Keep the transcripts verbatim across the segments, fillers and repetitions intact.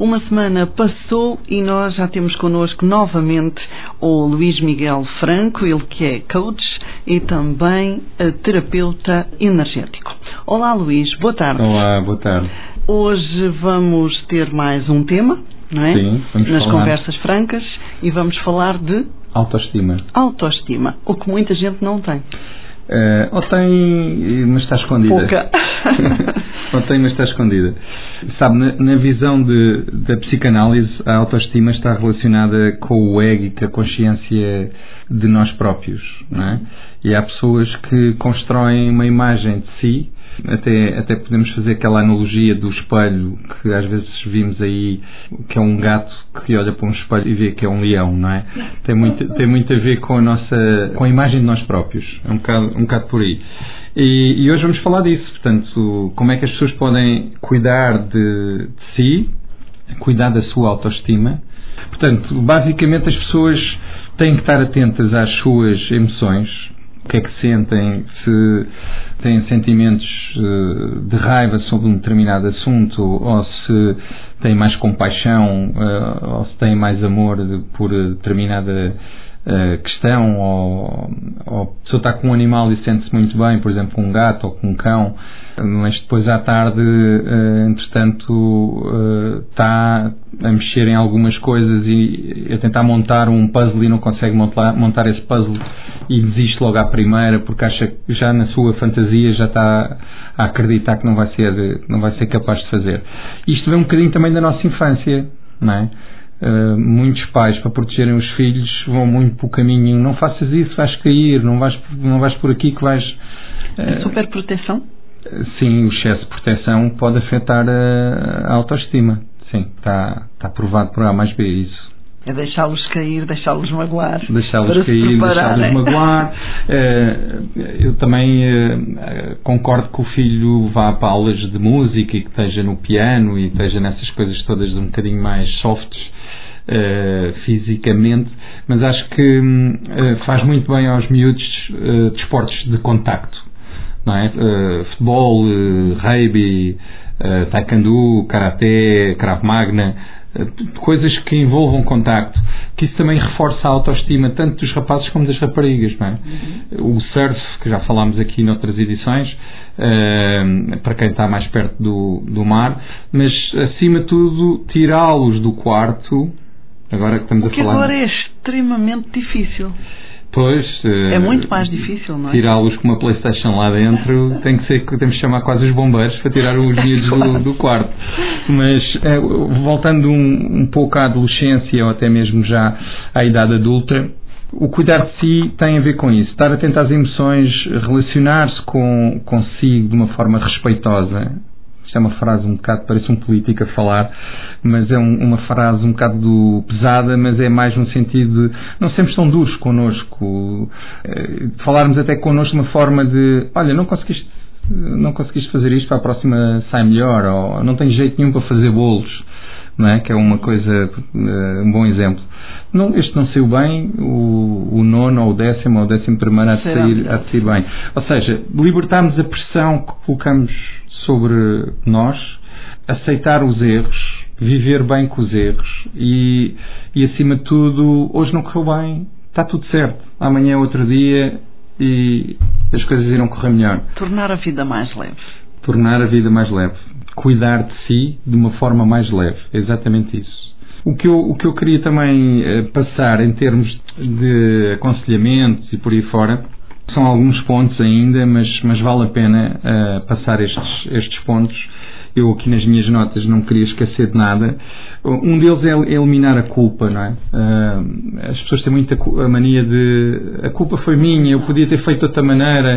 Uma semana passou e nós já temos connosco novamente o Luís Miguel Franco, ele que é coach e também terapeuta energético. Olá Luís, boa tarde. Olá, boa tarde. Hoje vamos ter mais um tema, não é? Sim, vamos Nas falar. Conversas Francas, e vamos falar de Autoestima. Autoestima, o que muita gente não tem. Uh, ou tem, mas está escondida. Pouca. Ou tem, mas está escondida. Sabe, na, na visão de, da psicanálise, a autoestima está relacionada com o ego e com a consciência de nós próprios, não é? E há pessoas que constroem uma imagem de si, até, até podemos fazer aquela analogia do espelho, que às vezes vimos aí, que é um gato que olha para um espelho e vê que é um leão, não é? Tem muito, tem muito a ver com a nossa, com a imagem de nós próprios, é um bocado, um bocado por aí. E, e hoje vamos falar disso, portanto, como é que as pessoas podem cuidar de, de si, cuidar da sua autoestima. Portanto, basicamente as pessoas têm que estar atentas às suas emoções, o que é que sentem, se têm sentimentos de raiva sobre um determinado assunto, ou se têm mais compaixão, ou se têm mais amor por determinada questão, ou, ou a pessoa está com um animal e sente-se muito bem, por exemplo, com um gato ou com um cão, mas depois à tarde, entretanto, está a mexer em algumas coisas e a tentar montar um puzzle e não consegue montar, montar esse puzzle e desiste logo à primeira porque acha que já na sua fantasia já está a acreditar que não vai ser, não vai ser capaz de fazer. Isto vem um bocadinho também da nossa infância, não é? Uh, muitos pais, para protegerem os filhos, vão muito para o caminho, não faças isso, vais cair, não vais, não vais por aqui que vais... Uh, Superproteção? Sim, o excesso de proteção pode afetar a, a autoestima. Sim, está, está provado por A mais B isso. É deixá-los cair, deixá-los magoar. Deixá-los cair, deixá-los magoar. Uh, eu também uh, concordo que o filho vá para aulas de música e que esteja no piano e esteja nessas coisas todas um bocadinho mais softs. Uh, fisicamente, mas acho que uh, faz muito bem aos miúdos uh, desportos de contacto, não é? Uh, futebol, uh, rugby, uh, taekwondo, karaté, krav maga, uh, coisas que envolvam contacto, que isso também reforça a autoestima tanto dos rapazes como das raparigas, não é? Uhum. O surf, que já falámos aqui noutras edições, uh, para quem está mais perto do, do mar, mas acima de tudo tirá-los do quarto. Agora que estamos o que a falar... agora é extremamente difícil. Pois... É muito mais difícil, não é? Tirá-los com uma PlayStation lá dentro, tem que ser que temos que chamar quase os bombeiros para tirar os miúdos claro. do, do quarto. Mas, voltando um, um pouco à adolescência ou até mesmo já à idade adulta, o cuidar de si tem a ver com isso. Estar atento às emoções, relacionar-se com, consigo de uma forma respeitosa. É uma frase um bocado, parece um político a falar, mas é um, uma frase um bocado pesada, mas é mais no sentido de não sermos tão duros connosco, é, falarmos até connosco de uma forma de, olha, não conseguiste, não conseguiste fazer isto, para a próxima sai melhor, ou não tens jeito nenhum para fazer bolos, não é? Que é uma coisa, um bom exemplo. Não, este não saiu bem, o, o nono ou o décimo ou o décimo primeiro há de sair, há de sair bem. Ou seja, libertarmos a pressão que colocamos sobre nós, aceitar os erros, viver bem com os erros e, e acima de tudo, hoje não correu bem, está tudo certo, amanhã é outro dia e as coisas irão correr melhor. Tornar a vida mais leve. Tornar a vida mais leve. Cuidar de si de uma forma mais leve. É exatamente isso. O que eu, o que eu queria também uh, passar em termos de aconselhamentos e por aí fora, são alguns pontos ainda, mas, mas vale a pena uh, passar estes, estes pontos. Eu aqui nas minhas notas não queria esquecer de nada. Um deles é eliminar a culpa, não é? Uh, as pessoas têm muita a mania de a culpa foi minha, eu podia ter feito de outra maneira.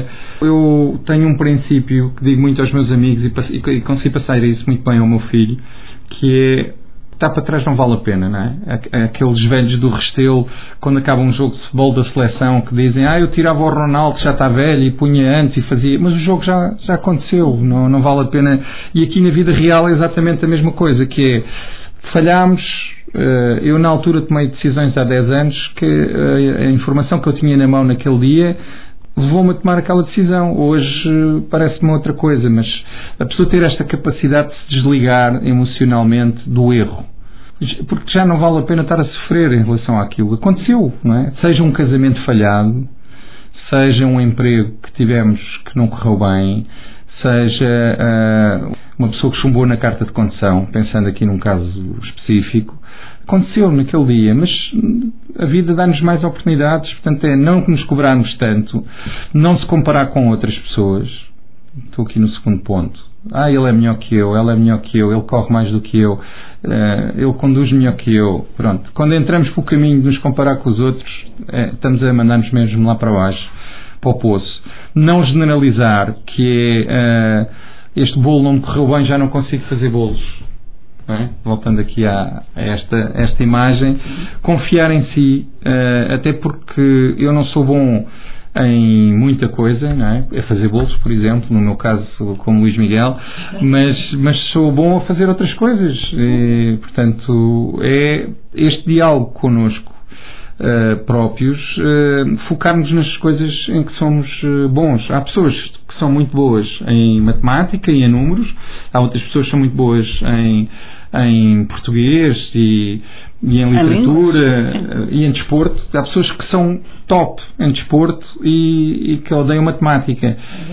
Eu tenho um princípio que digo muito aos meus amigos e, e, e consegui passar isso muito bem ao meu filho, que é está para trás não vale a pena, não é? Aqueles velhos do Restelo, quando acaba um jogo de futebol da seleção, que dizem, ah, eu tirava o Ronaldo, já está velho, e punha antes e fazia, mas o jogo já, já aconteceu, não, não vale a pena. E aqui na vida real é exatamente a mesma coisa, que é, falhámos, eu na altura tomei decisões há dez anos, que a informação que eu tinha na mão naquele dia levou-me a tomar aquela decisão. Hoje parece-me outra coisa, mas a pessoa ter esta capacidade de se desligar emocionalmente do erro. porque já não vale a pena estar a sofrer em relação àquilo. Aconteceu, não é? Seja um casamento falhado, seja um emprego que tivemos que não correu bem, seja uh, uma pessoa que chumbou na carta de condução, pensando aqui num caso específico, aconteceu naquele dia, mas a vida dá-nos mais oportunidades, portanto é não nos cobrarmos tanto, não se comparar com outras pessoas. Estou aqui no segundo ponto. Ah, ele é melhor que eu, ela é melhor que eu, ele corre mais do que eu, uh, ele conduz melhor que eu. Pronto. Quando entramos pelo caminho de nos comparar com os outros, é, estamos a mandar-nos mesmo lá para baixo, para o poço. Não generalizar, que é uh, este bolo não me correu bem, já não consigo fazer bolos. Não é? Voltando aqui a, a esta, esta imagem. Confiar em si, uh, até porque eu não sou bom em muita coisa, não é? É fazer bolos, por exemplo, no meu caso como Luís Miguel, mas, mas sou bom a fazer outras coisas. E, portanto, é este diálogo connosco uh, próprios, uh, focarmos nas coisas em que somos uh, bons. Há pessoas que são muito boas em matemática e em números, há outras pessoas que são muito boas em, em português e e em literatura e em desporto. Há pessoas que são top em desporto e, e que odeiam matemática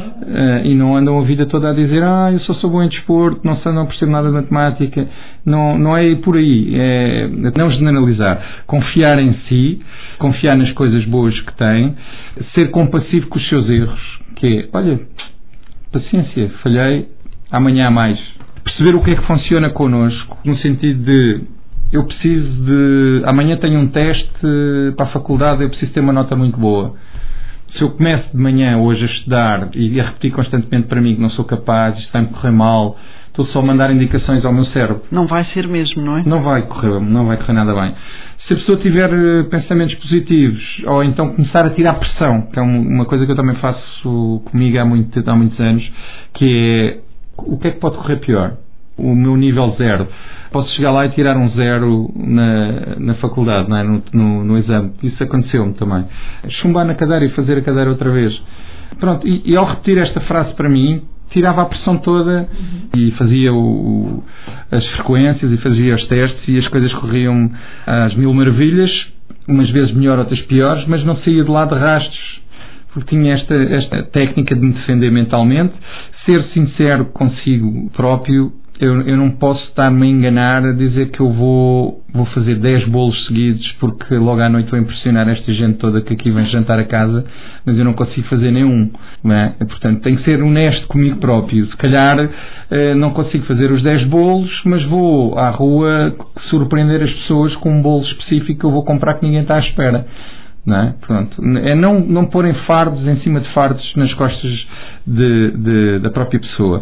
uh, e não andam a vida toda a dizer ah, eu só sou bom em desporto, não sei, não percebo nada de matemática. Não, não é por aí, é não generalizar, confiar em si, confiar nas coisas boas que tem, ser compassivo com os seus erros, que é, olha, paciência, falhei, amanhã há mais. Perceber o que é que funciona connosco, no sentido de eu preciso de... Amanhã tenho um teste para a faculdade, eu preciso ter uma nota muito boa. Se eu começo de manhã hoje a estudar e a repetir constantemente para mim que não sou capaz, isto vai-me correr mal, estou só a mandar indicações ao meu cérebro. Não vai ser mesmo, não é? Não vai correr, não vai correr nada bem. Se a pessoa tiver pensamentos positivos, ou então começar a tirar pressão, que é uma coisa que eu também faço comigo há, muito, há muitos anos, que é o que é que pode correr pior? O meu nível zero. Posso chegar lá e tirar um zero na, na faculdade, não é? no, no, no exame. Isso aconteceu-me também. Chumbar na cadeira e fazer a cadeira outra vez. Pronto, e, e ao repetir esta frase para mim, tirava a pressão toda uhum. e fazia o, o, as frequências e fazia os testes e as coisas corriam às mil maravilhas, umas vezes melhor, outras piores, mas não saía de lá de rastros, porque tinha esta, esta técnica de me defender mentalmente, ser sincero consigo próprio. Eu, eu não posso estar-me a enganar a dizer que eu vou, vou fazer dez bolos seguidos porque logo à noite vou impressionar esta gente toda que aqui vem jantar a casa, mas eu não consigo fazer nenhum. Não é? Portanto, tenho que ser honesto comigo próprio. Se calhar eh, não consigo fazer os dez bolos, mas vou à rua surpreender as pessoas com um bolo específico que eu vou comprar que ninguém está à espera. Não é? Pronto. É não, não porem fardos em cima de fardos nas costas de, de, da própria pessoa.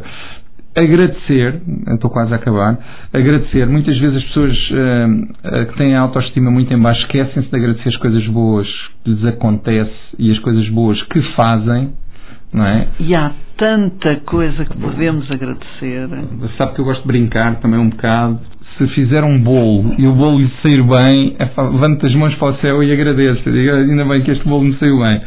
Agradecer, estou quase a acabar, agradecer. Muitas vezes as pessoas uh, que têm a autoestima muito em baixo esquecem-se de agradecer as coisas boas que lhes acontece e as coisas boas que fazem, não é? E há tanta coisa que podemos agradecer. Sabe que eu gosto de brincar também um bocado. Se fizer um bolo e o bolo lhe sair bem, levante as mãos para o céu e agradeça. Diga, ainda bem que este bolo me saiu bem.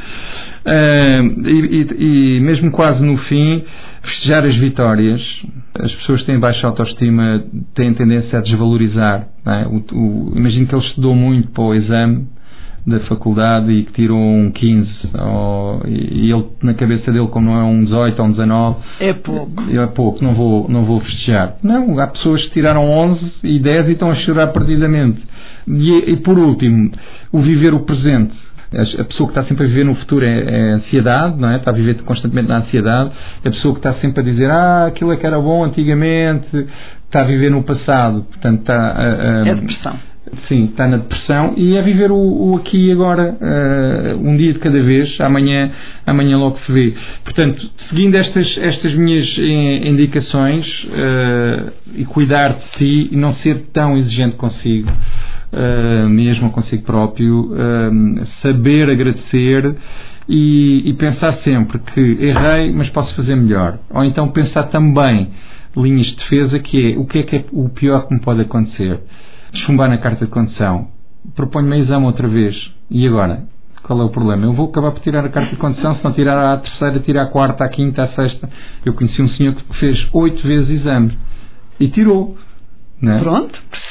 Uh, e, e, e mesmo quase no fim, festejar as vitórias. As pessoas que têm baixa autoestima têm tendência a desvalorizar, não é? o, o, imagino que ele estudou muito para o exame da faculdade e que tirou um quinze ou, e ele na cabeça dele, como não é um dezoito ou um dezanove, é pouco, é pouco, não vou, não vou festejar. Não, há pessoas que tiraram onze e dez e estão a chorar perdidamente. E, e por último, o viver o presente. A pessoa que está sempre a viver no futuro é, é ansiedade, não é? Está a viver constantemente na ansiedade. A pessoa que está sempre a dizer ah, aquilo é que era bom antigamente, está a viver no passado, portanto está a, a, é depressão. Sim, está na depressão e é viver o, o aqui e agora, uh, um dia de cada vez, amanhã, amanhã logo se vê. Portanto, seguindo estas, estas minhas indicações uh, e cuidar de si e não ser tão exigente consigo, Uh, mesmo consigo próprio, uh, saber agradecer e, e pensar sempre que errei, mas posso fazer melhor. Ou então pensar também linhas de defesa, que é o que é que é o pior que me pode acontecer. Chumbar na carta de condução. Proponho-me a exame outra vez. E agora? Qual é o problema? Eu vou acabar por tirar a carta de condução, se não tirar a terceira, tirar a quarta, a quinta, a sexta. Eu conheci um senhor que fez oito vezes exame e tirou. Não é? Pronto,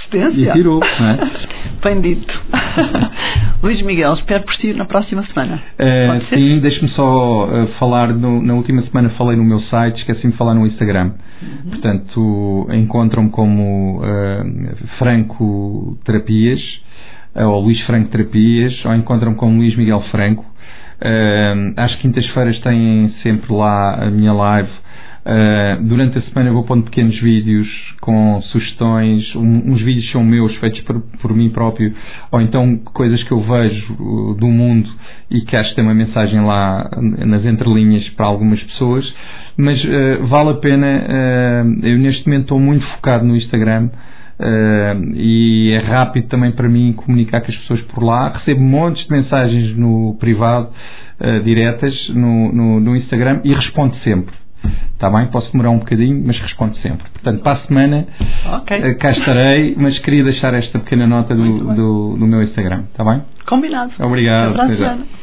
cedência. E tirou, não é? Bem dito. Luís Miguel, espero por si na próxima semana. Uh, sim, deixe-me só uh, falar, no, na última semana falei no meu site, esqueci-me de falar no Instagram. Uhum. Portanto, encontram-me como uh, Franco Terapias, uh, ou Luís Franco Terapias, ou encontram-me como Luís Miguel Franco. Uh, às quintas-feiras têm sempre lá a minha live. Uh, durante a semana vou pondo pequenos vídeos com sugestões, um, uns vídeos são meus, feitos por, por mim próprio, ou então coisas que eu vejo uh, do mundo e que acho que tem uma mensagem lá nas entrelinhas para algumas pessoas, mas uh, vale a pena. Uh, eu neste momento estou muito focado no Instagram uh, e é rápido também para mim comunicar com as pessoas por lá. Recebo montes de mensagens no privado, uh, diretas no, no, no Instagram, e respondo sempre. Está bem? Posso demorar um bocadinho, mas respondo sempre. Portanto, para a semana, okay, cá estarei, mas queria deixar esta pequena nota do, do, do meu Instagram. Está bem? Combinado. Obrigado. Até